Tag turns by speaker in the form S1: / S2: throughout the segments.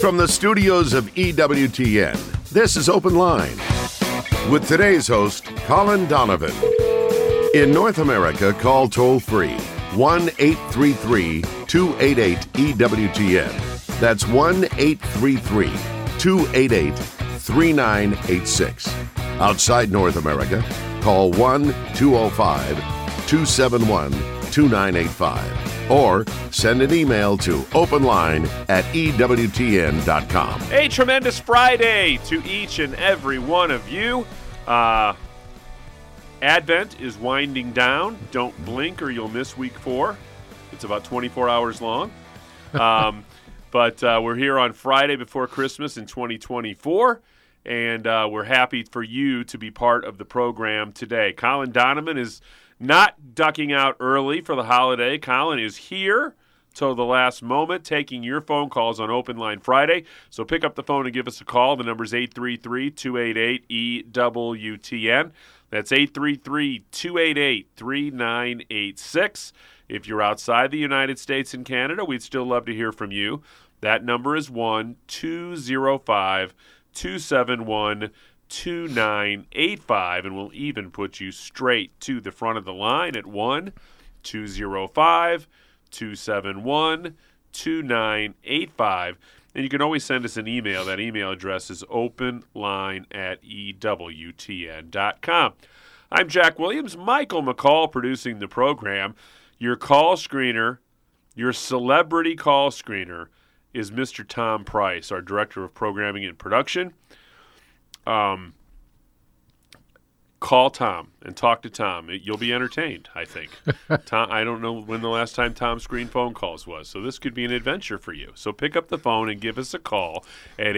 S1: From the studios of EWTN, this is Open Line with today's host, Colin Donovan. In North America, call toll-free 1-833-288-EWTN. That's 1-833-288-3986. Outside North America, call 1-205-271-2985. Or send an email to openline@ewtn.com.
S2: A tremendous Friday to each and every one of you. Advent is winding down. Don't blink or you'll miss week 4. It's about 24 hours long. But we're here on Friday before Christmas in 2024, and we're happy for you to be part of the program today. Colin Donovan is not ducking out early for the holiday. Colin is here till the last moment, taking your phone calls on Open Line Friday. So pick up the phone and give us a call. The number is 833-288-EWTN. That's 833-288-3986. If you're outside the United States and Canada, we'd still love to hear from you. That number is 1-205-271-2985, and we'll even put you straight to the front of the line at 1-205-271-2985. And you can always send us an email. That email address is openline@ewtn.com. I'm Jack Williams. Michael McCall producing the program. Your call screener, your celebrity call screener, is Mr. Tom Price, our Director of Programming and Production. Call Tom and talk to Tom. You'll be entertained, I think. Tom, I don't know when the last time Tom screened phone calls was, so this could be an adventure for you. So pick up the phone and give us a call at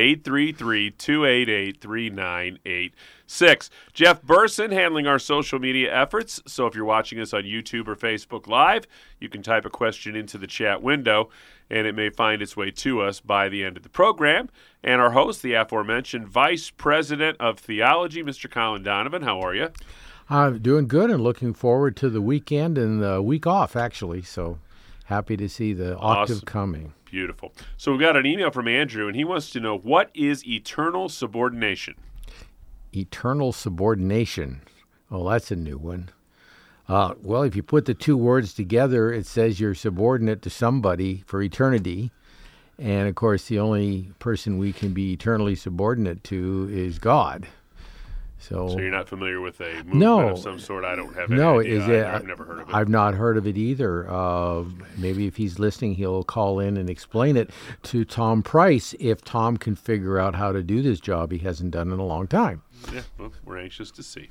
S2: 833-288-3986. Jeff Burson handling our social media efforts. So if you're watching us on YouTube or Facebook Live, you can type a question into the chat window, and it may find its way to us by the end of the program. And our host, the aforementioned Vice President of Theology, Mr. Colin Donovan. How are you?
S3: I'm doing good and looking forward to the weekend and the week off, actually. So happy to see the octave coming.
S2: Beautiful. So we've got an email from Andrew, and he wants to know, what is eternal subordination?
S3: Eternal subordination. Oh, that's a new one. Well, if you put the two words together, it says you're subordinate to somebody for eternity. And, of course, the only person we can be eternally subordinate to is God. So
S2: you're not familiar with a movement of some sort? I don't have any idea. I've never heard of it.
S3: I've not heard of it either. Maybe if he's listening, he'll call in and explain it to Tom Price if Tom can figure out how to do this job he hasn't done in a long time.
S2: Yeah, well, we're anxious to see.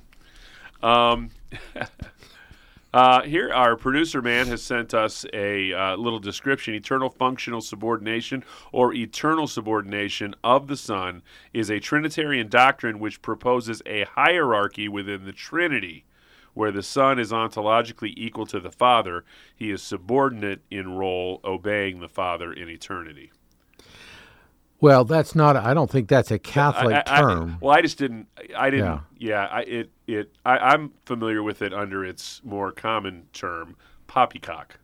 S2: Here, our producer man has sent us a little description. Eternal functional subordination, or eternal subordination of the Son, is a Trinitarian doctrine which proposes a hierarchy within the Trinity, where the Son is ontologically equal to the Father. He is subordinate in role, obeying the Father in eternity.
S3: Well, that's not. I don't think that's a Catholic term.
S2: I just didn't. I didn't. Yeah. I'm familiar with it under its more common term, poppycock.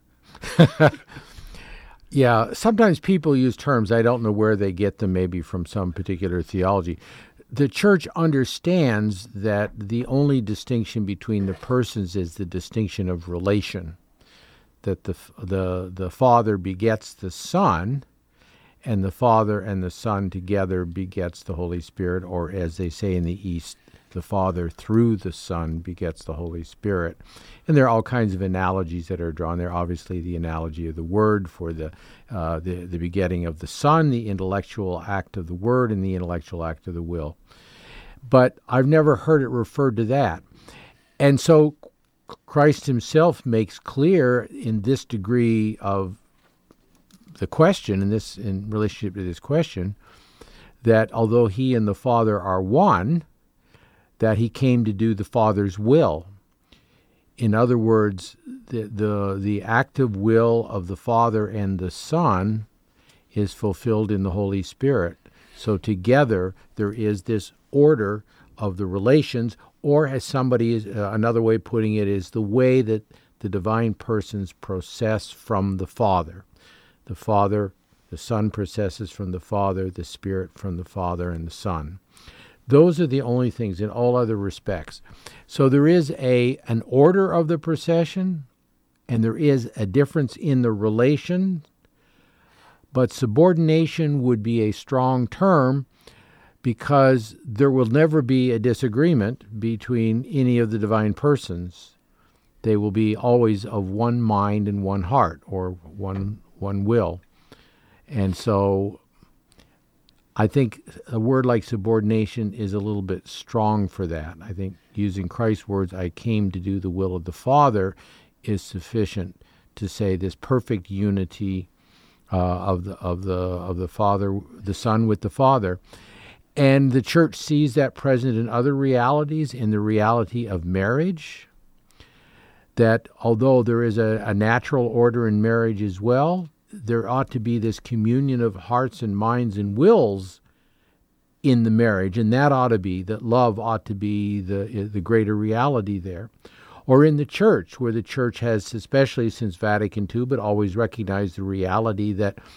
S3: Yeah. Sometimes people use terms. I don't know where they get them. Maybe from some particular theology. The Church understands that the only distinction between the persons is the distinction of relation. That the Father begets the Son, and the Father and the Son together begets the Holy Spirit, or as they say in the East, the Father through the Son begets the Holy Spirit. And there are all kinds of analogies that are drawn there. Obviously, the analogy of the Word for the begetting of the Son, the intellectual act of the Word, and the intellectual act of the will. But I've never heard it referred to that. And so Christ himself makes clear in this degree of the question, in relationship to this question, that although he and the Father are one, that he came to do the Father's will. In other words, the active will of the Father and the Son is fulfilled in the Holy Spirit. So together there is this order of the relations, or as somebody is, another way of putting it is the way that the divine persons process from the Father. The Father The Son processes from the Father, the Spirit from the Father and the Son. Those are the only things in all other respects. So there is an order of the procession, and there is a difference in the relation, but subordination would be a strong term because there will never be a disagreement between any of the divine persons. They will be always of one mind and one heart, or one will. And so I think a word like subordination is a little bit strong for that. I think using Christ's words, I came to do the will of the Father, is sufficient to say this perfect unity of the Father, the Son with the Father. And the church sees that present in other realities, in the reality of marriage, that although there is a natural order in marriage as well, there ought to be this communion of hearts and minds and wills in the marriage, and that love ought to be the greater reality there. Or in the church, where the church has, especially since Vatican II, but always recognized the reality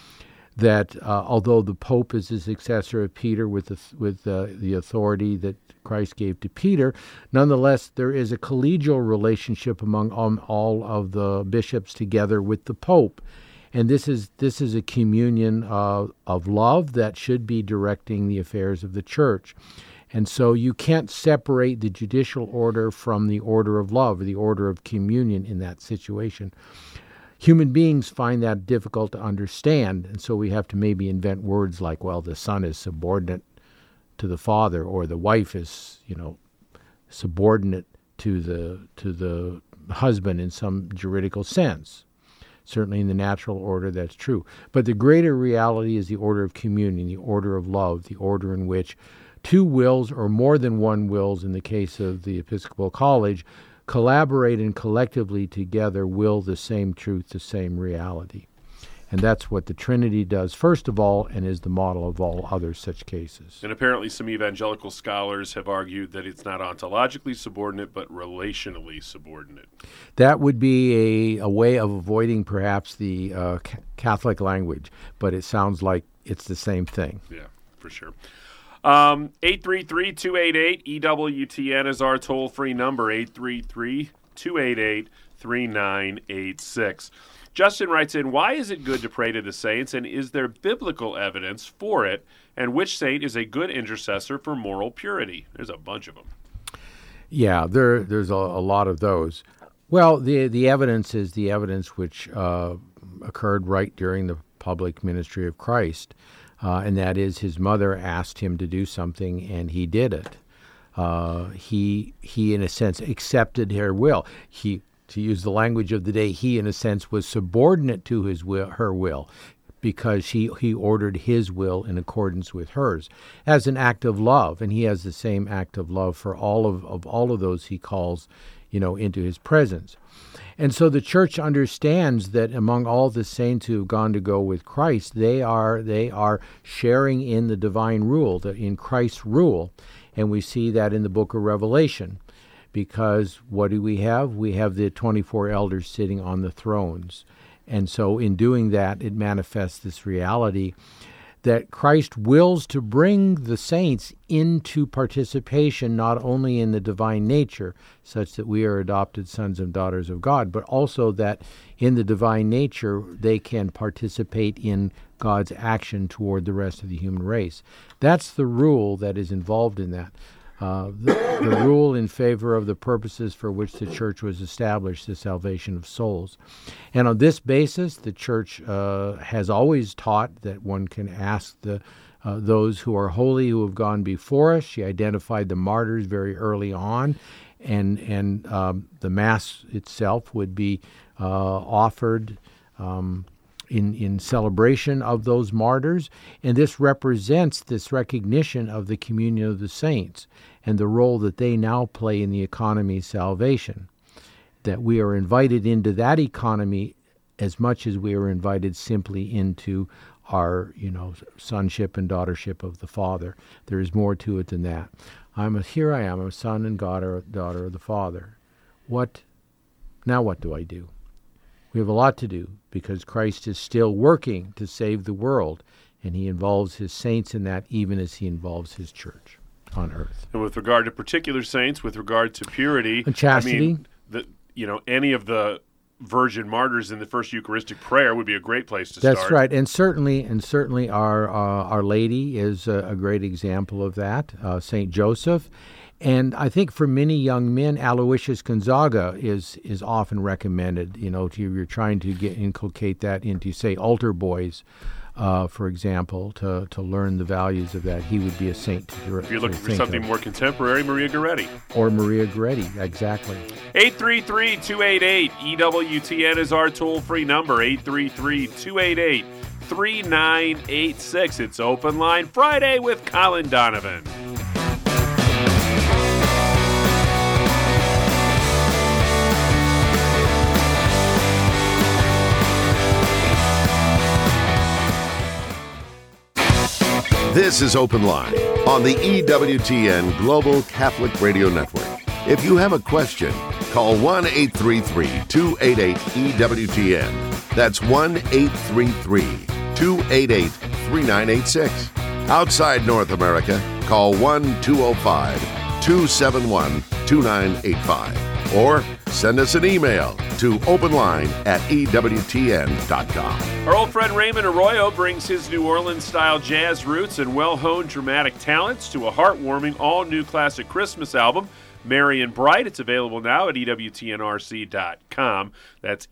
S3: that although the Pope is the successor of Peter with the authority that Christ gave to Peter, nonetheless there is a collegial relationship among all of the bishops together with the Pope. And this is a communion of love that should be directing the affairs of the church. And so you can't separate the judicial order from the order of love, or the order of communion in that situation. Human beings find that difficult to understand, and so we have to maybe invent words like, well, the Son is subordinate to the Father, or the wife is, subordinate to the husband in some juridical sense. Certainly in the natural order, that's true. But the greater reality is the order of communion, the order of love, the order in which two wills, or more than one wills in the case of the Episcopal College, collaborate and collectively together will the same truth, the same reality. And that's what the Trinity does, first of all, and is the model of all other such cases.
S2: And apparently some evangelical scholars have argued that it's not ontologically subordinate, but relationally subordinate. That
S3: would be a way of avoiding perhaps the Catholic language, but it sounds like it's the same thing.
S2: Yeah, for sure. 833-288-EWTN is our toll-free number, 833-288-3986. Justin writes in, why is it good to pray to the saints, and is there biblical evidence for it, and which saint is a good intercessor for moral purity? There's a bunch of them.
S3: Yeah, there's a lot of those. Well, the evidence is the evidence which occurred right during the public ministry of Christ. And that is, his mother asked him to do something, and he did it. He in a sense, accepted her will. To use the language of the day, he, in a sense, was subordinate to her will, because he ordered his will in accordance with hers as an act of love. And he has the same act of love for all of those he calls, into his presence. And so the church understands that among all the saints who have gone to go with Christ, they are sharing in the divine rule, in Christ's rule. And we see that in the book of Revelation, because what do we have? We have the 24 elders sitting on the thrones. And so in doing that, it manifests this reality that Christ wills to bring the saints into participation not only in the divine nature, such that we are adopted sons and daughters of God, but also that in the divine nature they can participate in God's action toward the rest of the human race. That's the rule that is involved in that. The rule in favor of the purposes for which the church was established, the salvation of souls. And on this basis, the church has always taught that one can ask those who are holy who have gone before us. She identified the martyrs very early on, and the Mass itself would be offered in celebration of those martyrs. And this represents this recognition of the communion of the saints and the role that they now play in the economy of salvation, that we are invited into that economy as much as we are invited simply into our, sonship and daughtership of the Father. There is more to it than that. Here I am, a son and daughter of the Father. What do I do? We have a lot to do because Christ is still working to save the world, and he involves his saints in that even as he involves his church on earth.
S2: And with regard to particular saints, with regard to purity,
S3: and chastity,
S2: any of the virgin martyrs in the first Eucharistic prayer would be a great place to start.
S3: That's right, and certainly Our Lady is a great example of that. Saint Joseph, and I think for many young men, Aloysius Gonzaga is often recommended. You're trying to inculcate that into, say, altar boys. For example, to learn the values of that. He would be a saint.
S2: If you're looking for something more contemporary, Maria Goretti.
S3: Or Maria Goretti, exactly.
S2: 833-288-EWTN is our toll-free number, 833-288-3986. It's Open Line Friday with Colin Donovan.
S1: This is Open Line on the EWTN Global Catholic Radio Network. If you have a question, call 1-833-288-EWTN. That's 1-833-288-3986. Outside North America, call 1-205-271-2985. Or send us an email to openline@ewtn.com.
S2: Our old friend Raymond Arroyo brings his New Orleans-style jazz roots and well-honed dramatic talents to a heartwarming, all-new classic Christmas album, Merry and Bright. It's available now at EWTNRC.com. That's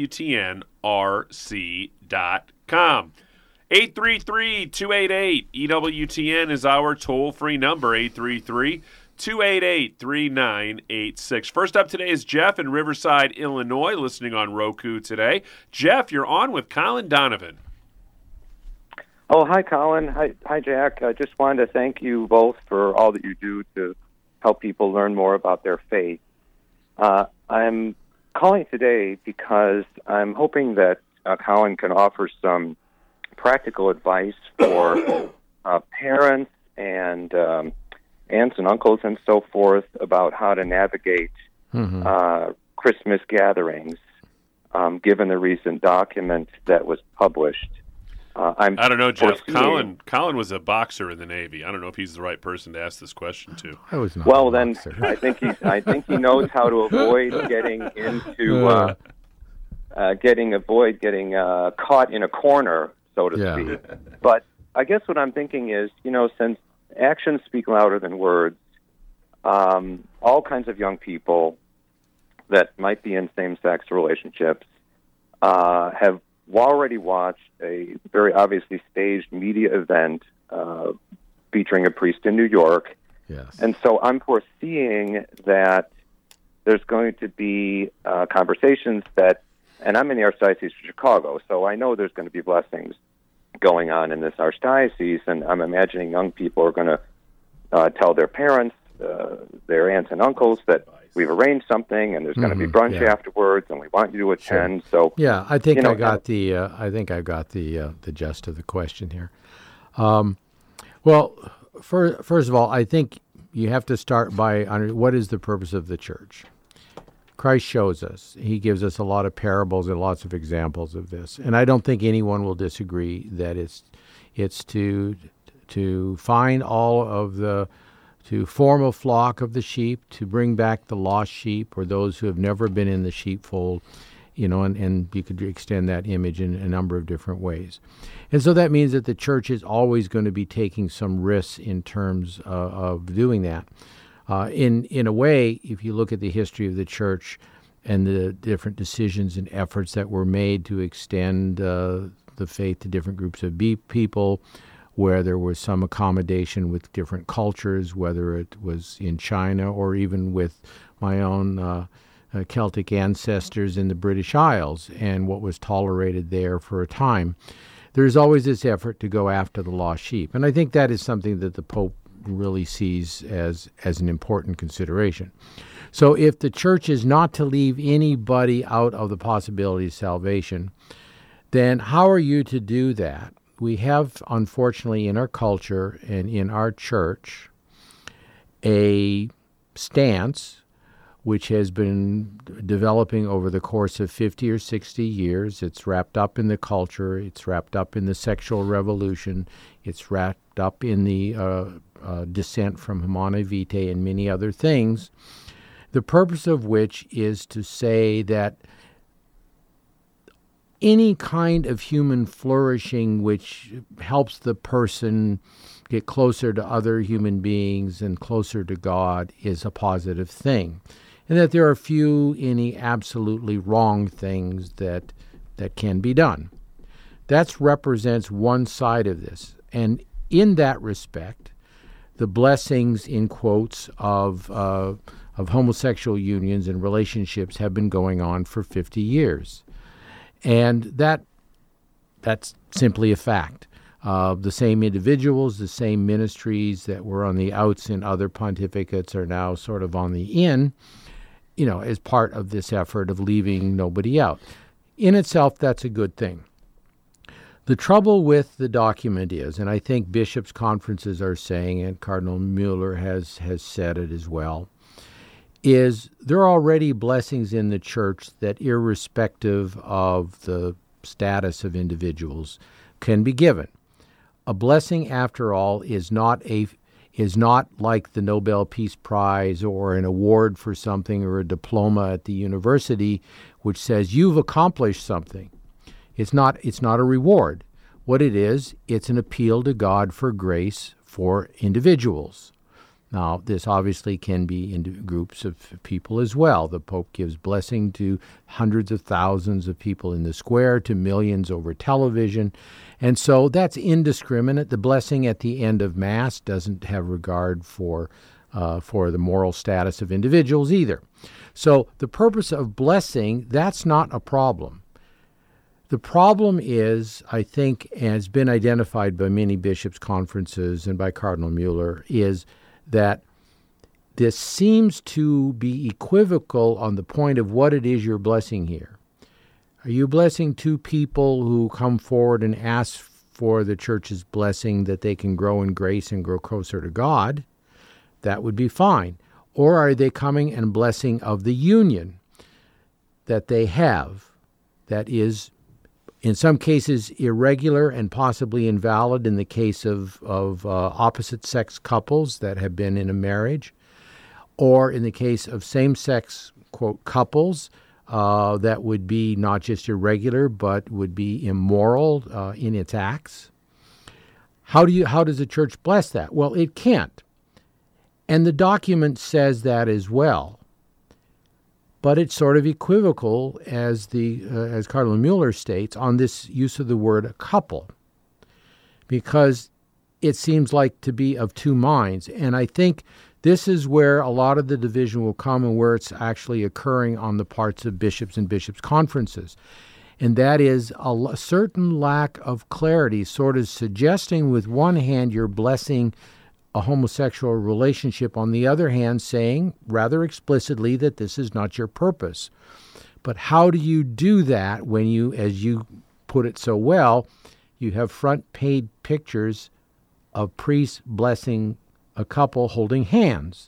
S2: EWTNRC.com. 833-288-EWTN is our toll-free number, 833-288-3986. First up today is Jeff in Riverside, Illinois, listening on Roku today. Jeff, you're on with Colin Donovan.
S4: Oh, hi, Colin. Hi, Jack. I just wanted to thank you both for all that you do to help people learn more about their faith. I'm calling today because I'm hoping that Colin can offer some practical advice for parents and aunts and uncles and so forth about how to navigate Christmas gatherings, given the recent document that was published.
S2: I don't know, Jeff. Colin was a boxer in the Navy. I don't know if he's the right person to ask this question to.
S3: I was not.
S4: Well, then I think he knows how to avoid getting into getting caught in a corner, so to speak. But I guess what I'm thinking is, since actions speak louder than words, all kinds of young people that might be in same-sex relationships have already watched a very obviously staged media event featuring a priest in New York.
S3: Yes.
S4: And so I'm foreseeing that there's going to be conversations that, and I'm in the Archdiocese of Chicago, so I know there's going to be blessings going on in this archdiocese, and I'm imagining young people are going to tell their parents, their aunts and uncles, that we've arranged something, and there's going to be brunch afterwards, and we want you to attend. Sure. So
S3: I think I got the gist of the question here. Well, first of all, I think you have to start by what is the purpose of the church. Christ shows us. He gives us a lot of parables and lots of examples of this, and I don't think anyone will disagree that it's to find to form a flock of the sheep, to bring back the lost sheep or those who have never been in the sheepfold, and you could extend that image in a number of different ways. And so that means that the church is always going to be taking some risks in terms of doing that. In a way, if you look at the history of the church and the different decisions and efforts that were made to extend the faith to different groups of people, where there was some accommodation with different cultures, whether it was in China or even with my own Celtic ancestors in the British Isles and what was tolerated there for a time. There's always this effort to go after the lost sheep. And I think that is something that the Pope really sees as an important consideration. So if the church is not to leave anybody out of the possibility of salvation, then how are you to do that? We have, unfortunately, in our culture and in our church, a stance which has been developing over the course of 50 or 60 years. It's wrapped up in the culture. It's wrapped up in the sexual revolution. It's wrapped up in the descent from Humanae Vitae and many other things, the purpose of which is to say that any kind of human flourishing which helps the person get closer to other human beings and closer to God is a positive thing, and that there are few any absolutely wrong things that can be done. That represents one side of this, and in that respect, the blessings, in quotes, of homosexual unions and relationships have been going on for 50 years. And that's simply a fact. The same individuals, the same ministries that were on the outs in other pontificates are now sort of on the in, as part of this effort of leaving nobody out. In itself, that's a good thing. The trouble with the document is, and I think bishops' conferences are saying it, Cardinal Mueller has said it as well, is there are already blessings in the church that, irrespective of the status of individuals, can be given. A blessing, after all, is not like the Nobel Peace Prize or an award for something or a diploma at the university which says you've accomplished something. It's not a reward. What it is, it's an appeal to God for grace for individuals. Now, this obviously can be in groups of people as well. The Pope gives blessing to hundreds of thousands of people in the square, to millions over television. And so that's indiscriminate. The blessing at the end of Mass doesn't have regard for the moral status of individuals either. So the purpose of blessing, that's not a problem. The problem is, I think, has been identified by many bishops' conferences and by Cardinal Mueller, is that this seems to be equivocal on the point of what it is you're blessing here. Are you blessing two people who come forward and ask for the church's blessing that they can grow in grace and grow closer to God? That would be fine. Or are they coming and blessing of the union that they have that is, in some cases, irregular and possibly invalid in the case of opposite-sex couples that have been in a marriage, or in the case of same-sex, quote, couples that would be not just irregular but would be immoral in its acts? How does the church bless that? Well, it can't. And the document says that as well. But it's sort of equivocal, as Cardinal Mueller states, on this use of the word couple, because it seems like to be of two minds. And I think this is where a lot of the division will come, and where it's actually occurring on the parts of bishops and bishops' conferences. And that is a certain lack of clarity, sort of suggesting with one hand you're blessing a homosexual relationship, on the other hand saying rather explicitly that this is not your purpose. But how do you do that when you, as you put it so well, you have front-page pictures of priests blessing a couple holding hands?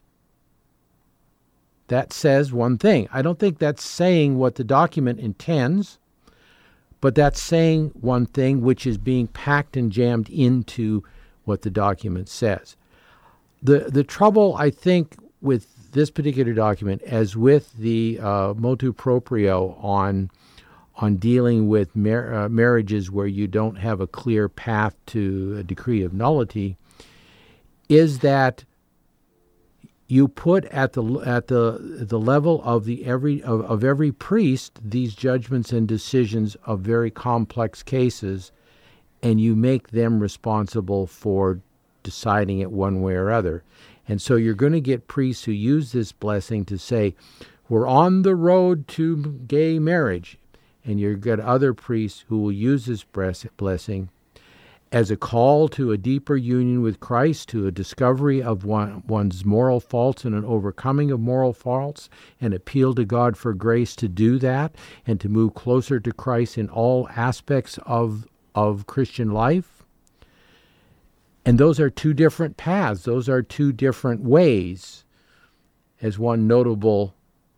S3: That says one thing. I don't think that's saying what the document intends, but that's saying one thing which is being packed and jammed into what the document says. The trouble, I think, with this particular document, as with the motu proprio on dealing with marriages where you don't have a clear path to a decree of nullity, is that you put at the level of every priest these judgments and decisions of very complex cases, and you make them responsible for deciding it one way or other. And so you're going to get priests who use this blessing to say, we're on the road to gay marriage. And you've got other priests who will use this blessing as a call to a deeper union with Christ, to a discovery of one's moral faults and an overcoming of moral faults, and appeal to God for grace to do that and to move closer to Christ in all aspects of Christian life. And those are two different paths. Those are two different ways, as one notable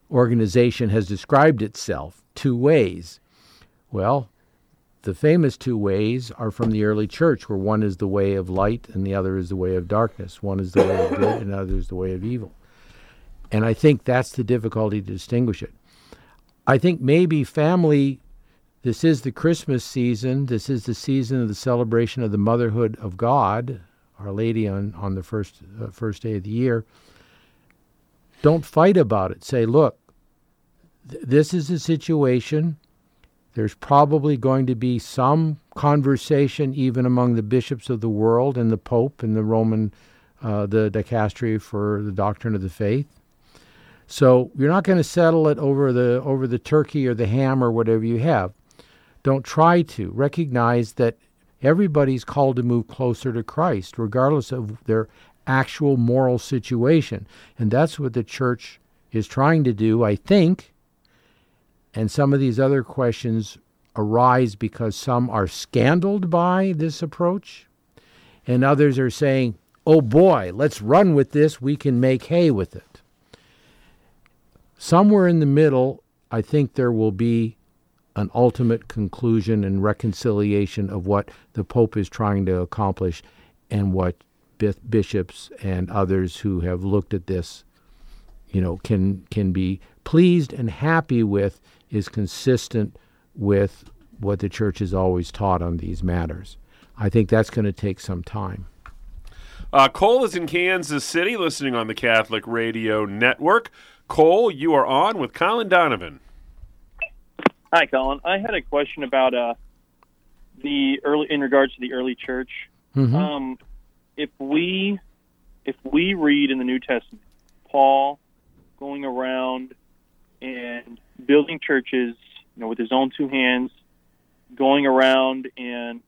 S3: organization has described itself, two ways. Well, the famous two ways are from the early church, where one is the way of light and the other is the way of darkness. One is the way of good and the other is the way of evil. And I think that's the difficulty to distinguish it. I think maybe family, this is the Christmas season. This is the season of the celebration of the motherhood of God, Our Lady on the first day of the year. Don't fight about it. Say, look, this is a situation. There's probably going to be some conversation even among the bishops of the world and the Pope and the Roman, the dicastery for the doctrine of the faith. So you're not going to settle it over the turkey or the ham or whatever you have. Don't try to. Recognize that everybody's called to move closer to Christ, regardless of their actual moral situation. And that's what the church is trying to do, I think. And some of these other questions arise because some are scandaled by this approach, and others are saying, oh boy, let's run with this, we can make hay with it. Somewhere in the middle, I think there will be an ultimate conclusion and reconciliation of what the Pope is trying to accomplish and what bishops and others who have looked at this, can be pleased and happy with, is consistent with what the church has always taught on these matters. I think that's going to take some time.
S2: Cole is in Kansas City, listening on the Catholic Radio Network. Cole, you are on with Colin Donovan.
S5: Hi, Colin. I had a question about in regards to the early church.
S3: Mm-hmm.
S5: If we read in the New Testament, Paul going around and building churches, with his own two hands, going around and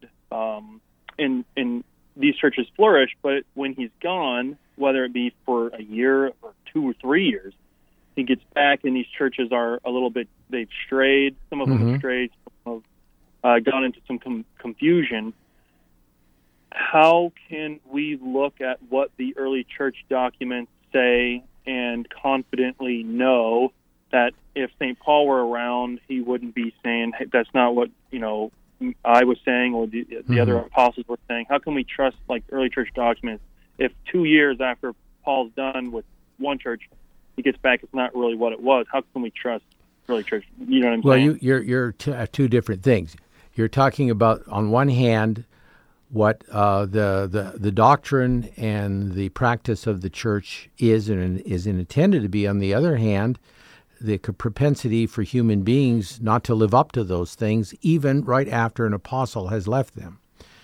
S5: these churches flourish. But when he's gone, whether it be for a year or 2 or 3 years, he gets back and these churches are a little bit, they've strayed. Some of them have strayed. Some have gone into some confusion. How can we look at what the early church documents say and confidently know that if St. Paul were around, he wouldn't be saying, hey, that's not what, I was saying or the other apostles were saying? How can we trust, early church documents if 2 years after Paul's done with one church, he gets back, it's not really what it was? How can we trust early church? You know what I'm saying?
S3: Well, you're two different things. You're talking about, on one hand, what the doctrine and the practice of the church is and is intended to be. On the other hand, the propensity for human beings not to live up to those things, even right after an apostle has left them.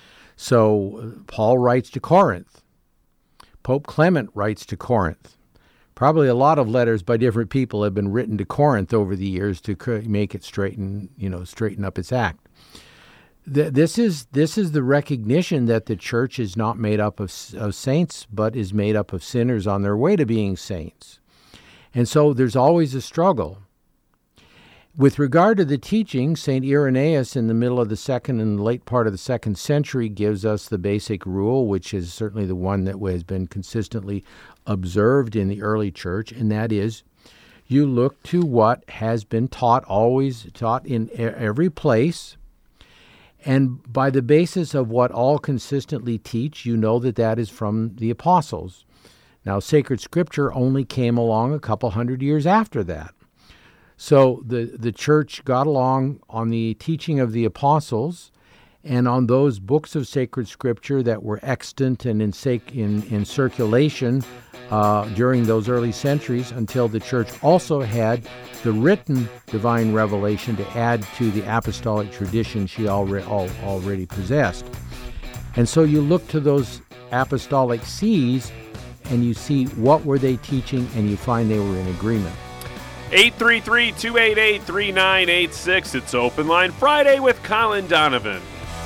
S3: So Paul writes to Corinth. Pope Clement writes to Corinth. Probably a lot of letters by different people have been written to Corinth over the years to make it straighten up its act. This is the recognition that the church is not made up of saints, but is made up of sinners on their way to being saints. And so there's always a struggle. With regard to the teaching, St. Irenaeus in the middle of the second and late part of the 2nd century gives us the basic rule, which is certainly the one that has been consistently observed in the early church, and that is, you look to what has been always taught in every place, and by the basis of what all consistently teach, you know that is from the apostles. Now, sacred scripture only came along a couple hundred years after that. So the church got along on the teaching of the apostles and on those books of sacred scripture that were extant and in circulation during those early centuries, until the church also had the written divine revelation to add to the apostolic tradition she already possessed. And so you look to those apostolic sees and you see what were they teaching, and you find they were in agreement.
S2: 833-288-3986. It's Open Line Friday with Colin Donovan.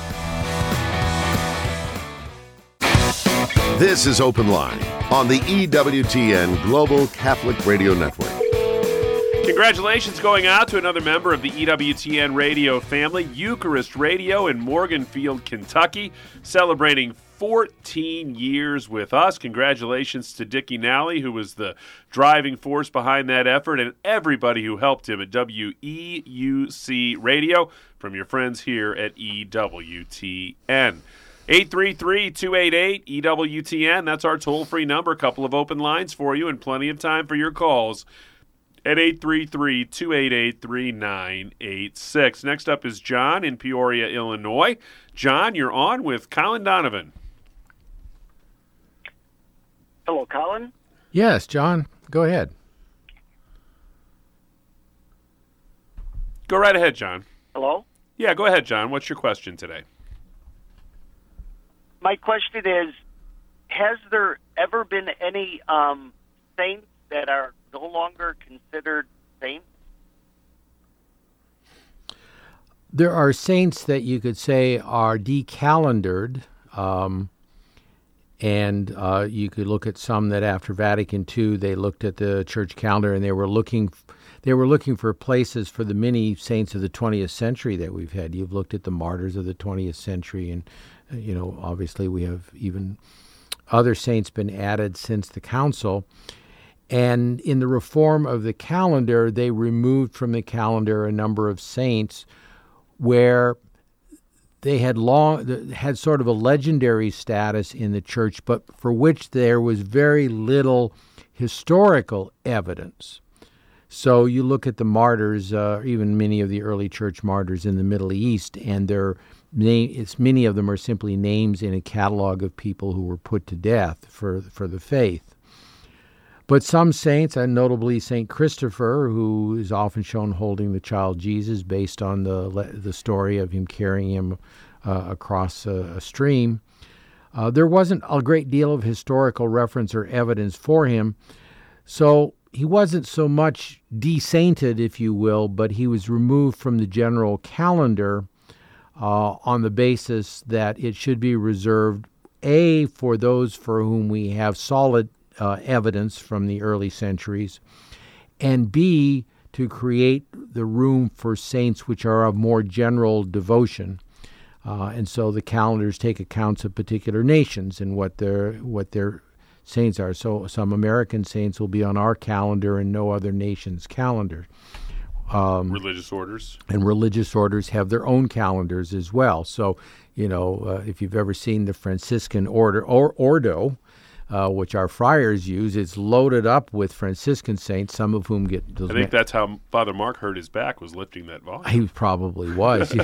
S1: This is Open Line on the EWTN Global Catholic Radio Network.
S2: Congratulations going out to another member of the EWTN radio family, Eucharist Radio in Morganfield, Kentucky, celebrating 14 years with us. Congratulations to Dickie Nally, who was the driving force behind that effort, and everybody who helped him at WEUC Radio from your friends here at EWTN. 833-288-EWTN. That's our toll-free number. A couple of open lines for you and plenty of time for your calls at 833-288-3986. Next up is John in Peoria, Illinois. John, you're on with Colin Donovan.
S6: Hello, Colin.
S3: Yes, John. Go ahead.
S2: Go right ahead, John.
S6: Hello?
S2: Yeah, go ahead, John. What's your question today?
S6: My question is, has there ever been any saints that are no longer considered saints?
S3: There are saints that you could say are decalendared, and you could look at some that after Vatican II, they looked at the church calendar and they were looking for places for the many saints of the 20th century that we've had. You've looked at the martyrs of the 20th century, and obviously we have even other saints been added since the council. And in the reform of the calendar, they removed from the calendar a number of saints where they had sort of a legendary status in the church, but for which there was very little historical evidence. So you look at the martyrs, even many of the early church martyrs in the Middle East, and many of them are simply names in a catalog of people who were put to death for the faith. But some saints, and notably St. Christopher, who is often shown holding the child Jesus based on the story of him carrying him across a stream, there wasn't a great deal of historical reference or evidence for him. So he wasn't so much desainted, if you will, but he was removed from the general calendar on the basis that it should be reserved, A, for those for whom we have solid evidence from the early centuries, and B, to create the room for saints which are of more general devotion. And so the calendars take accounts of particular nations and what their saints are. So some American saints will be on our calendar and no other nation's calendar.
S2: Religious orders.
S3: And religious orders have their own calendars as well. So, if you've ever seen the Franciscan order, or Ordo, which our friars use, it's loaded up with Franciscan saints, some of whom get...
S2: I think that's how Father Mark hurt his back, was lifting that volume.
S3: He probably was,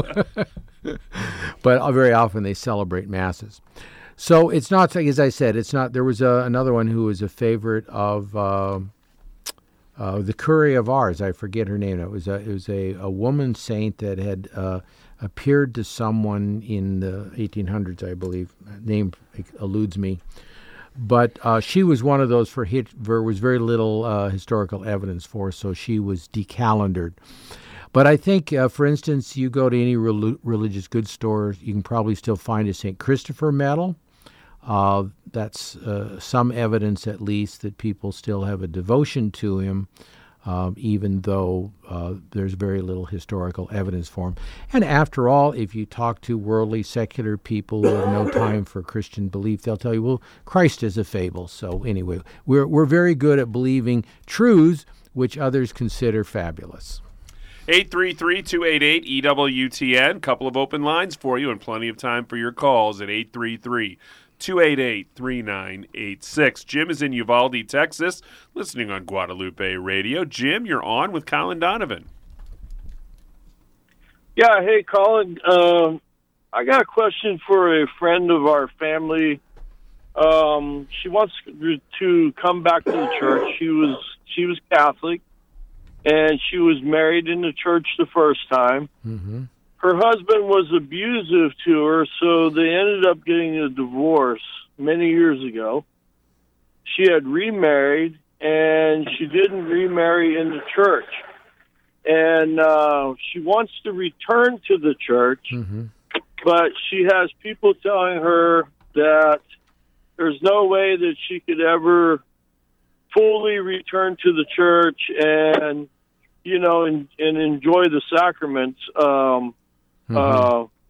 S3: But very often they celebrate masses. So it's not, as I said, it's not... There was another one who was a favorite of the Curie of Ars. I forget her name. It was a woman saint that had appeared to someone in the 1800s, I believe. Name eludes me. But she was one of those there was very little historical evidence for, so she was decalendared. But I think, for instance, you go to any religious goods store, you can probably still find a St. Christopher medal. That's some evidence, at least, that people still have a devotion to him, even though there's very little historical evidence for him. And after all, if you talk to worldly, secular people who have no time for Christian belief, they'll tell you, well, Christ is a fable. So anyway, we're very good at believing truths which others consider fabulous.
S2: 833-288-EWTN. Couple of open lines for you and plenty of time for your calls at 833-288-3986. Jim is in Uvalde, Texas, listening on Guadalupe Radio. Jim, you're on with Colin Donovan.
S7: Yeah, hey, Colin. I got a question for a friend of our family. She wants to come back to the church. She was Catholic, and she was married in the church the first time.
S3: Mm-hmm.
S7: Her husband was abusive to her, so they ended up getting a divorce many years ago. She had remarried, and she didn't remarry in the church. And she wants to return to the church,
S3: Mm-hmm.
S7: but she has people telling her that there's no way that she could ever fully return to the church and, and enjoy the sacraments,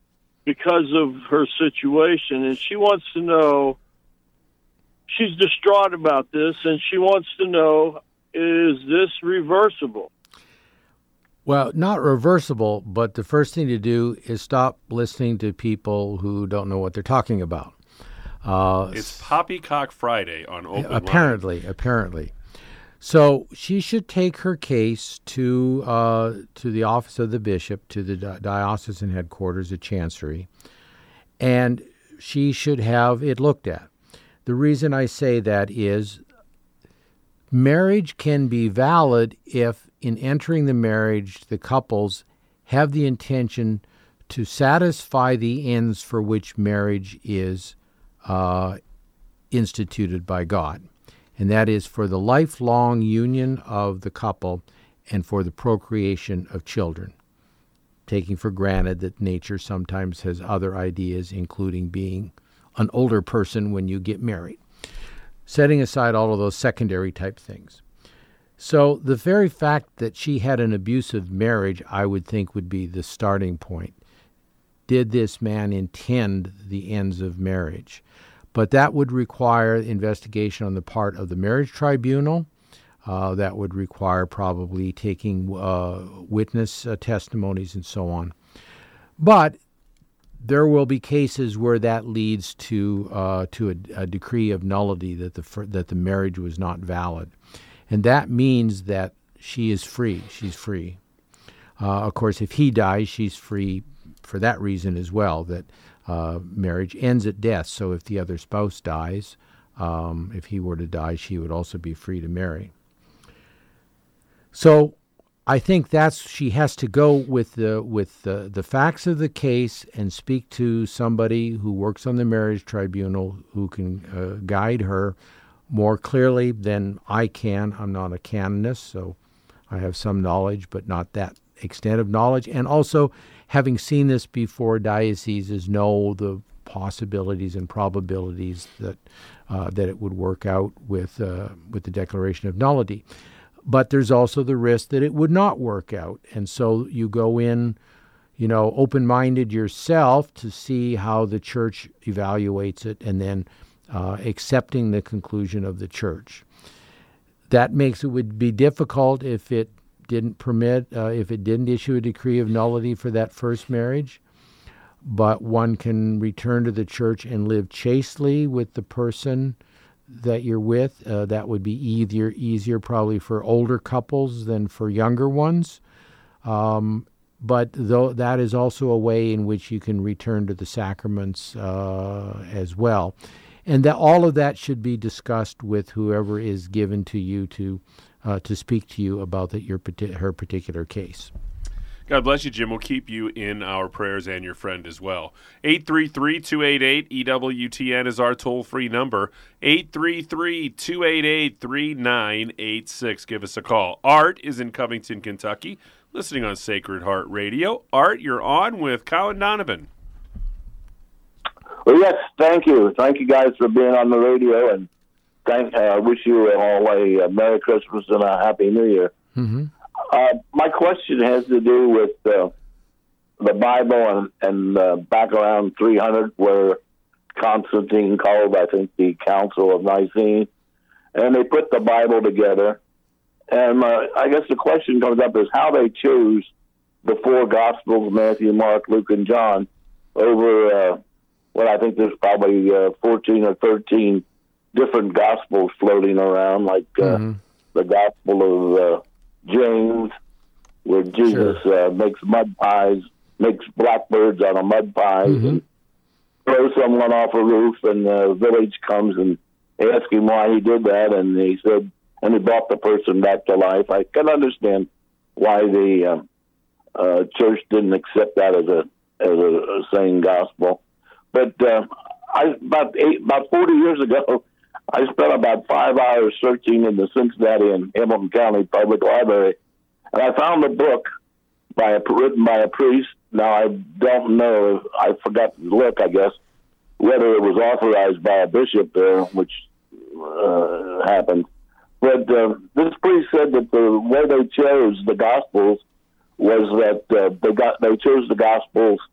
S7: because of her situation, and she wants to know, she's distraught about this, and she wants to know, is this reversible?
S3: Well, not reversible, but the first thing to do is stop listening to people who don't know what they're talking about.
S2: It's Poppycock Friday on Open
S3: Apparently. So she should take her case to the office of the bishop, to the diocesan headquarters of Chancery, and she should have it looked at. The reason I say that is marriage can be valid if, in entering the marriage, the couples have the intention to satisfy the ends for which marriage is instituted by God. And that is for the lifelong union of the couple and for the procreation of children, taking for granted that nature sometimes has other ideas, including being an older person when you get married, setting aside all of those secondary type things. So the very fact that she had an abusive marriage, I would think, would be the starting point. Did this man intend the ends of marriage? But that would require investigation on the part of the marriage tribunal. That would require probably taking witness testimonies and so on. But there will be cases where that leads to a decree of nullity that the marriage was not valid, and that means that she is free. She's free. Of course, if he dies, she's free for that reason as well. That marriage ends at death. So if the other spouse dies, if he were to die, she would also be free to marry. So I think she has to go with the facts of the case and speak to somebody who works on the marriage tribunal who can guide her more clearly than I can. I'm not a canonist, so I have some knowledge, but not that extent of knowledge. And also, having seen this before, dioceses know the possibilities and probabilities that it would work out with the declaration of nullity. But there's also the risk that it would not work out. And so you go in, open-minded yourself to see how the church evaluates it and then accepting the conclusion of the church. That makes it would be difficult if it didn't issue a decree of nullity for that first marriage. But one can return to the church and live chastely with the person that you're with. That would be easier probably for older couples than for younger ones. But though that is also a way in which you can return to the sacraments as well. And that all of that should be discussed with whoever is given to you to speak to you about her particular case.
S2: God bless you, Jim. We'll keep you in our prayers and your friend as well. 833-288-EWTN is our toll-free number. 833-288-3986. Give us a call. Art is in Covington, Kentucky, listening on Sacred Heart Radio. Art, you're on with Colin Donovan.
S8: Well, yes, thank you. Thank you guys for being on the radio, and wish you all a Merry Christmas and a Happy New Year.
S3: Mm-hmm.
S8: My question has to do with the Bible and back around 300, where Constantine called, I think, the Council of Nicene, and they put the Bible together. And I guess the question comes up is how they chose the four Gospels, Matthew, Mark, Luke, and John, over I think there's probably 14 or 13 different Gospels floating around, like the Gospel of James, where Jesus makes mud pies, makes blackbirds out of mud pies, and throws someone off a roof, and the village comes and they ask him why he did that, and he said, and he brought the person back to life. I can understand why the church didn't accept that as a sane gospel, but about 40 years ago, I spent about 5 hours searching in the Cincinnati and Hamilton County Public Library, and I found a book written by a priest. Now, I don't know, I forgot to look, I guess, whether it was authorized by a bishop there, which happened. But this priest said that the way they chose the Gospels was that they chose the Gospels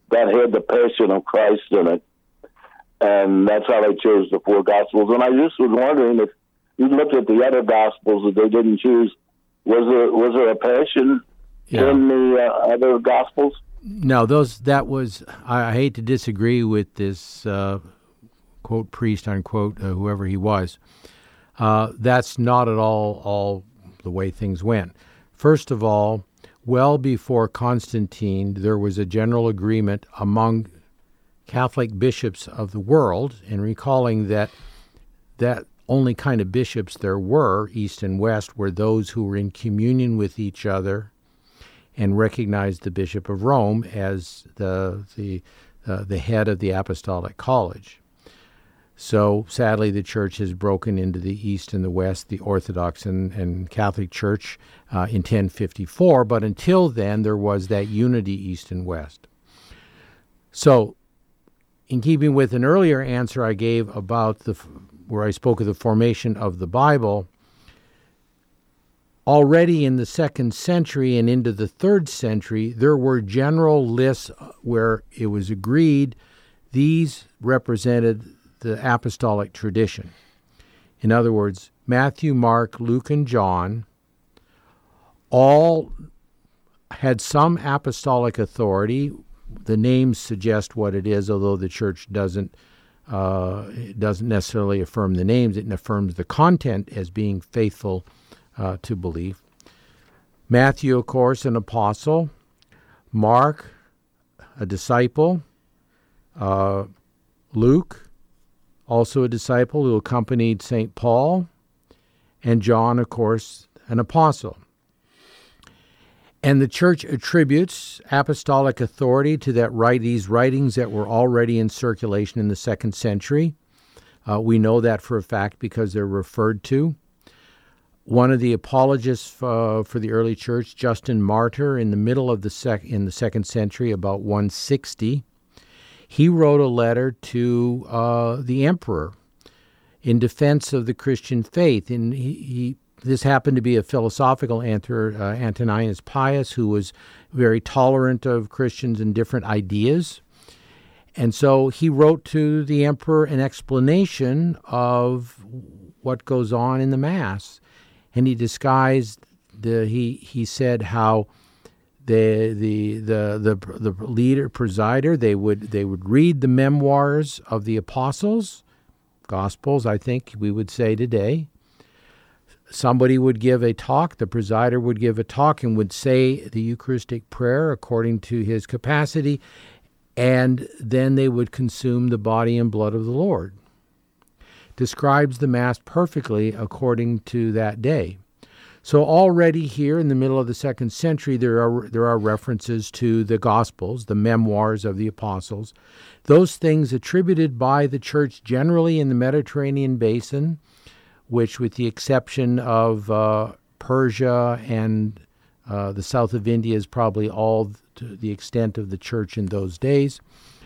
S8: that had the Passion of Christ in it. And that's how they chose the 4 Gospels. And I just was wondering if you looked at the other Gospels that they didn't choose, was there a Passion in the other Gospels?
S3: No, I hate to disagree with this, quote, priest, unquote, whoever he was. That's not at all the way things went. First of all, well before Constantine, there was a general agreement among Catholic bishops of the world, and recalling that only kind of bishops there were, East and West, were those who were in communion with each other and recognized the Bishop of Rome as the head of the Apostolic College. So sadly, the Church has broken into the East and the West, the Orthodox and Catholic Church in 1054, but until then there was that unity East and West. So in keeping with an earlier answer I gave about where I spoke of the formation of the Bible, already in the 2nd century and into the 3rd century, there were general lists where it was agreed these represented the apostolic tradition. In other words, Matthew, Mark, Luke, and John all had some apostolic authority. The names suggest what it is, although the Church doesn't necessarily affirm the names. It affirms the content as being faithful to belief. Matthew, of course, an apostle. Mark, a disciple. Luke, also a disciple who accompanied St. Paul. And John, of course, an apostle. And the Church attributes apostolic authority to these writings that were already in circulation in the 2nd century. We know that for a fact because they're referred to. One of the apologists for the early Church, Justin Martyr, in the middle of the 2nd century, about 160, he wrote a letter to the emperor in defense of the Christian faith. And this happened to be a philosophical answer, Antoninus Pius, who was very tolerant of Christians and different ideas. And so he wrote to the emperor an explanation of what goes on in the Mass. And he disguised he said how the leader, presider, they would read the memoirs of the apostles, Gospels, I think we would say today. Somebody would give a talk, the presider would give a talk and would say the Eucharistic prayer according to his capacity, and then they would consume the body and blood of the Lord. Describes the Mass perfectly according to that day. So already here in the middle of the 2nd century, there are references to the Gospels, the memoirs of the apostles, those things attributed by the Church generally in the Mediterranean basin, which with the exception of Persia and the south of India is probably all to the extent of the Church in those days,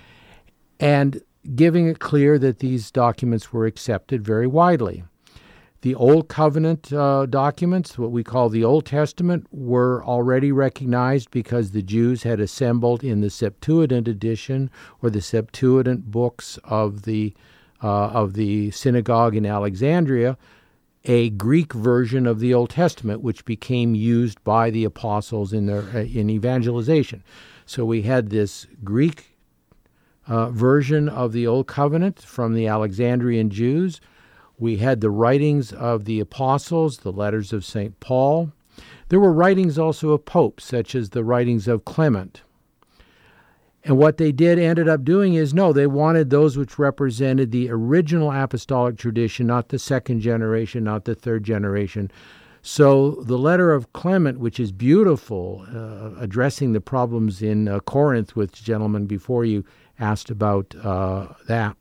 S3: and giving it clear that these documents were accepted very widely. The Old Covenant documents, what we call the Old Testament, were already recognized because the Jews had assembled in the Septuagint edition, or the Septuagint books of the synagogue in Alexandria, a Greek version of the Old Testament, which became used by the apostles in evangelization. So we had this Greek version of the Old Covenant from the Alexandrian Jews. We had the writings of the apostles, the letters of St. Paul. There were writings also of popes, such as the writings of Clement. And what they ended up doing is, they wanted those which represented the original apostolic tradition, not the 2nd generation, not the 3rd generation. So the letter of Clement, which is beautiful, addressing the problems in Corinth, which gentlemen before you asked about that,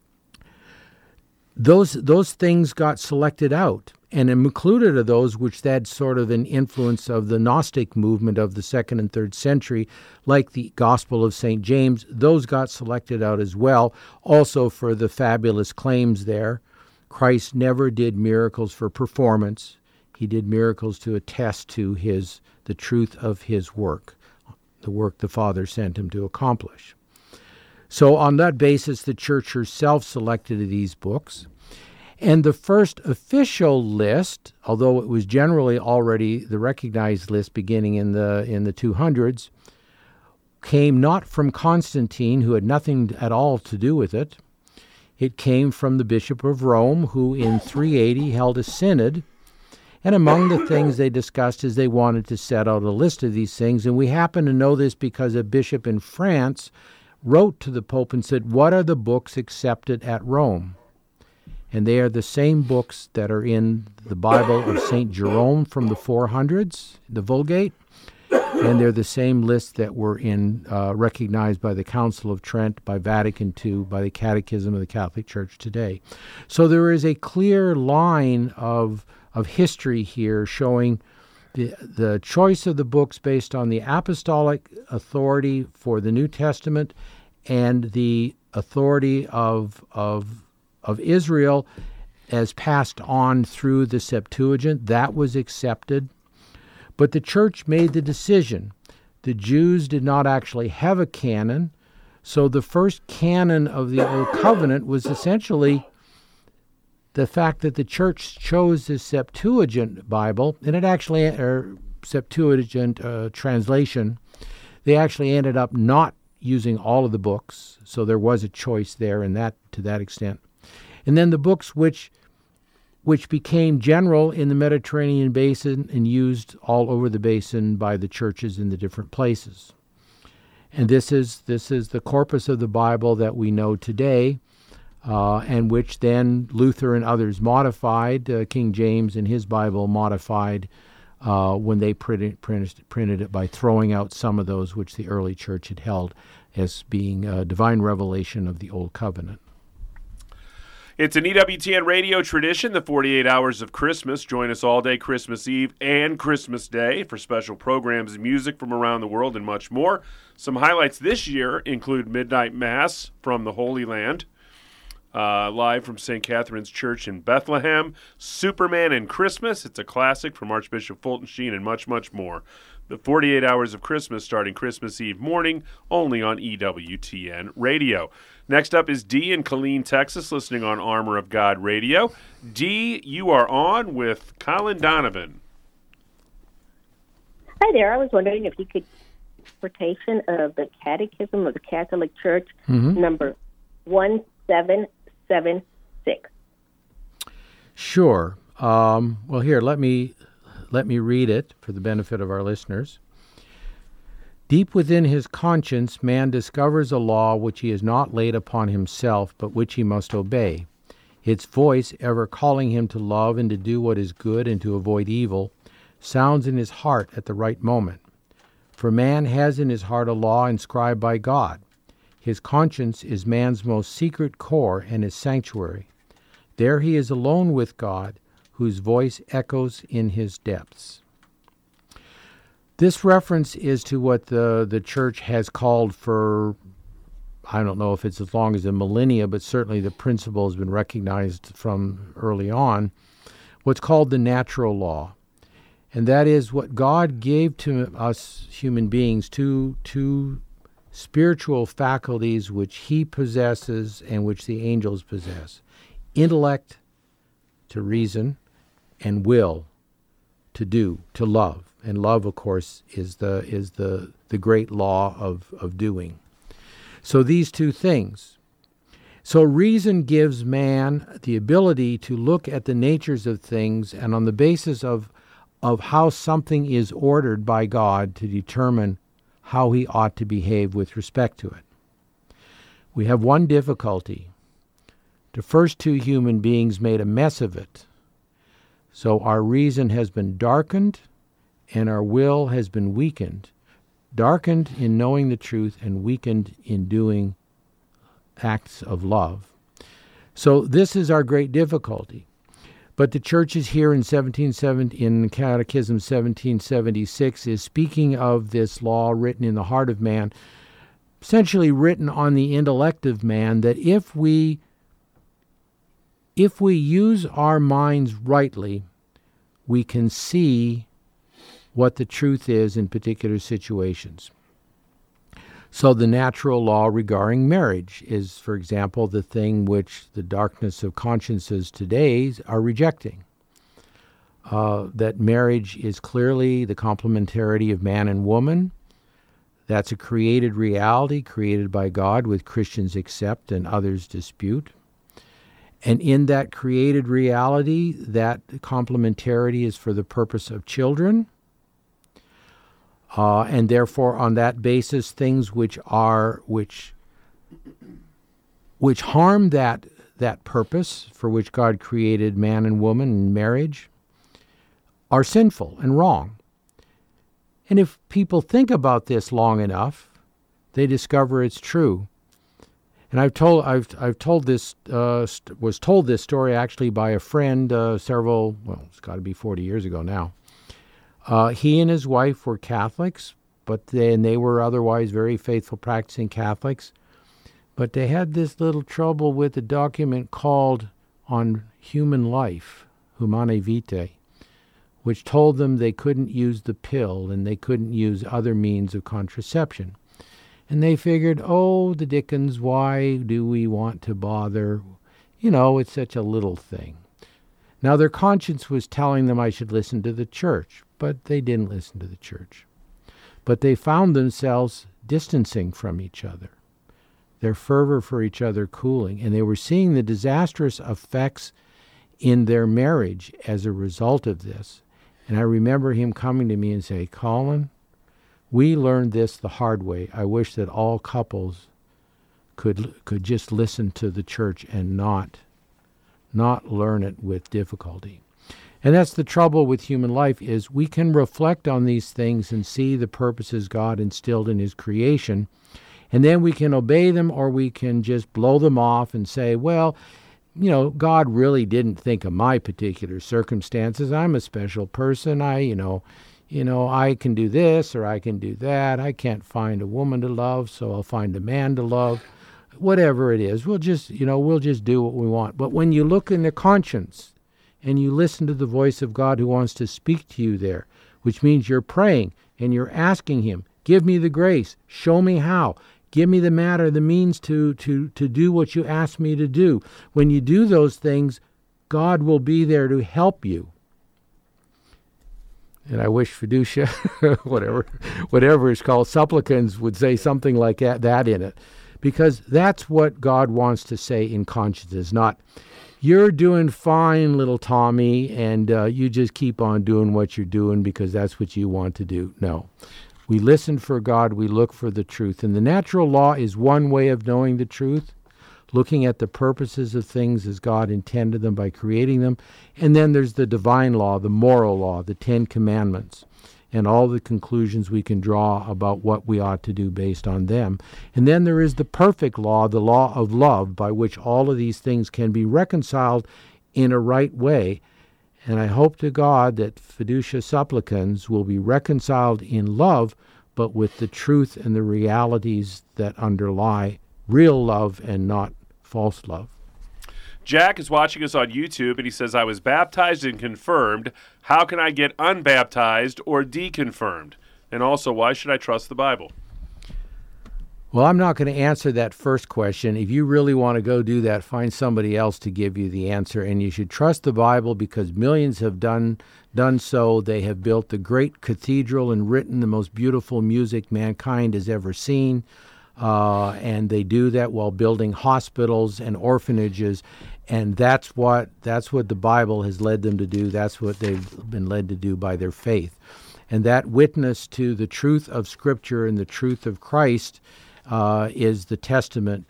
S3: those things got selected out, and included are those which had sort of an influence of the Gnostic movement of the 2nd and 3rd century, like the Gospel of St. James. Those got selected out as well, also for the fabulous claims there. Christ never did miracles for performance. He did miracles to attest to the truth of his work, the work the Father sent him to accomplish. So on that basis, the church herself selected these books. And the first official list, although it was generally already the recognized list beginning in the 200s, came not from Constantine, who had nothing at all to do with it. It came from the Bishop of Rome, who in 380 held a synod. And among the things they discussed is they wanted to set out a list of these things. And we happen to know this because a bishop in France wrote to the Pope and said, "What are the books accepted at Rome?" And they are the same books that are in the Bible of St. Jerome from the 400s, the Vulgate, and they're the same lists that were recognized by the Council of Trent, by Vatican II, by the Catechism of the Catholic Church today. So there is a clear line of history here showing the choice of the books based on the apostolic authority for the New Testament and the authority of Israel as passed on through the Septuagint. That was accepted. But the church made the decision. The Jews did not actually have a canon, so the first canon of the Old Covenant was essentially the fact that the church chose the Septuagint Bible, and it actually, or Septuagint translation, they actually ended up not using all of the books, so there was a choice there in that, to that extent. And then the books which became general in the Mediterranean basin and used all over the basin by the churches in the different places. And this is the corpus of the Bible that we know today, and which then Luther and others modified. King James in his Bible modified when they printed it by throwing out some of those which the early church had held as being a divine revelation of the Old Covenant.
S2: It's an EWTN radio tradition, the 48 Hours of Christmas. Join us all day Christmas Eve and Christmas Day for special programs, music from around the world, and much more. Some highlights this year include Midnight Mass from the Holy Land, live from St. Catherine's Church in Bethlehem, Superman and Christmas, it's a classic from Archbishop Fulton Sheen, and much, much more. The 48 Hours of Christmas starting Christmas Eve morning, only on EWTN Radio. Next up is Dee in Killeen, Texas, listening on Armor of God Radio. Dee, you are on with Colin Donovan.
S9: Hi there. I was wondering if you could interpretation of the Catechism of the Catholic Church, number 1776.
S3: Sure. Well, here, let me read it for the benefit of our listeners. Deep within his conscience, man discovers a law which he has not laid upon himself, but which he must obey. Its voice, ever calling him to love and to do what is good and to avoid evil, sounds in his heart at the right moment. For man has in his heart a law inscribed by God. His conscience is man's most secret core and his sanctuary. There he is alone with God, whose voice echoes in his depths. This reference is to what the church has called for, I don't know if it's as long as a millennia, but certainly the principle has been recognized from early on, what's called the natural law. And that is what God gave to us human beings, two spiritual faculties which he possesses and which the angels possess. Intellect to reason, and will to do, to love. And love, of course, is the great law of doing. So these two things. So reason gives man the ability to look at the natures of things and on the basis of how something is ordered by God to determine how he ought to behave with respect to it. We have one difficulty. The first two human beings made a mess of it. So our reason has been darkened and our will has been weakened. Darkened in knowing the truth and weakened in doing acts of love. So this is our great difficulty. But the church is here in in Catechism 1776 is speaking of this law written in the heart of man, essentially written on the intellect of man, that if we use our minds rightly, we can see what the truth is in particular situations. So the natural law regarding marriage is, for example, the thing which the darkness of consciences today are rejecting. That marriage is clearly the complementarity of man and woman. That's a created reality, created by God, which Christians accept and others dispute. And in that created reality, that complementarity is for the purpose of children. And therefore, on that basis, things which harm that purpose for which God created man and woman in marriage are sinful and wrong. And if people think about this long enough, they discover it's true. And was told this story actually by a friend it's got to be 40 years ago now. He and his wife were Catholics, they were otherwise very faithful practicing Catholics. But they had this little trouble with a document called On Human Life, Humanae Vitae, which told them they couldn't use the pill and they couldn't use other means of contraception. And they figured, the dickens, why do we want to bother? It's such a little thing. Now, their conscience was telling them I should listen to the church, but they didn't listen to the church. But they found themselves distancing from each other, their fervor for each other cooling, and they were seeing the disastrous effects in their marriage as a result of this. And I remember him coming to me and saying, Colin, we learned this the hard way. I wish that all couples could just listen to the church and not learn it with difficulty. And that's the trouble with human life, is we can reflect on these things and see the purposes God instilled in his creation, and then we can obey them, or we can just blow them off and say, God really didn't think of my particular circumstances. I'm a special person. I can do this or I can do that. I can't find a woman to love, so I'll find a man to love. Whatever it is, we'll just do what we want. But when you look in the conscience and you listen to the voice of God who wants to speak to you there, which means you're praying and you're asking him, give me the grace, show me how, give me the matter, the means to do what you ask me to do. When you do those things, God will be there to help you. And I wish Fiducia, whatever it's called, supplicans would say something like that in it. Because that's what God wants to say in consciences, not, you're doing fine, little Tommy, and you just keep on doing what you're doing because that's what you want to do. No. We listen for God, we look for the truth. And the natural law is one way of knowing the truth, looking at the purposes of things as God intended them by creating them. And then there's the divine law, the moral law, the 10 Commandments, and all the conclusions we can draw about what we ought to do based on them. And then there is the perfect law, the law of love, by which all of these things can be reconciled in a right way. And I hope to God that Fiducia Supplicans will be reconciled in love, but with the truth and the realities that underlie real love and not false love.
S2: Jack is watching us on YouTube, and he says, I was baptized and confirmed. How can I get unbaptized or deconfirmed? And also, why should I trust the Bible?
S3: Well, I'm not going to answer that first question. If you really want to go do that, find somebody else to give you the answer. And you should trust the Bible because millions have done so. They have built the great cathedral and written the most beautiful music mankind has ever seen. And they do that while building hospitals and orphanages. And that's what the Bible has led them to do. That's what they've been led to do by their faith. And that witness to the truth of Scripture and the truth of Christ is the testament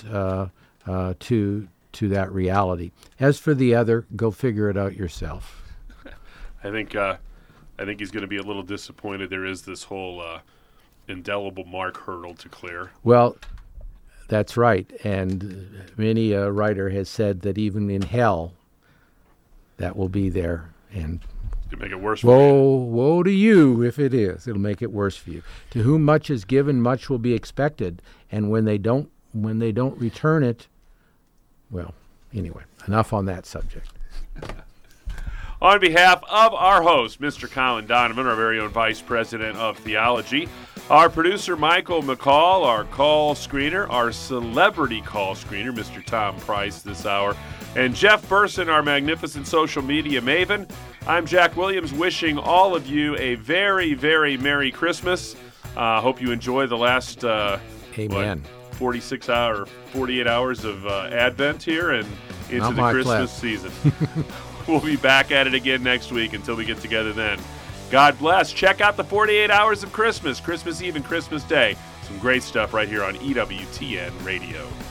S3: to that reality. As for the other, go figure it out yourself.
S2: I think he's going to be a little disappointed. There is this whole indelible mark hurdle to clear.
S3: Well, that's right. And many a writer has said that even in hell, that will be there. And
S2: it'll make it worse for you.
S3: Woe to you if it is. It'll make it worse for you. To whom much is given, much will be expected. And when they don't return it, well, anyway, enough on that subject.
S2: On behalf of our host, Mr. Colin Donovan, our very own Vice President of Theology, Our producer, Michael McCall, our call screener, our celebrity call screener, Mr. Tom Price this hour, and Jeff Burson, our magnificent social media maven. I'm Jack Williams, wishing all of you a very, very Merry Christmas. Hope you enjoy the last 48 hours of Advent here and into the Christmas season. We'll be back at it again next week until we get together then. God bless. Check out the 48 Hours of Christmas, Christmas Eve and Christmas Day. Some great stuff right here on EWTN Radio.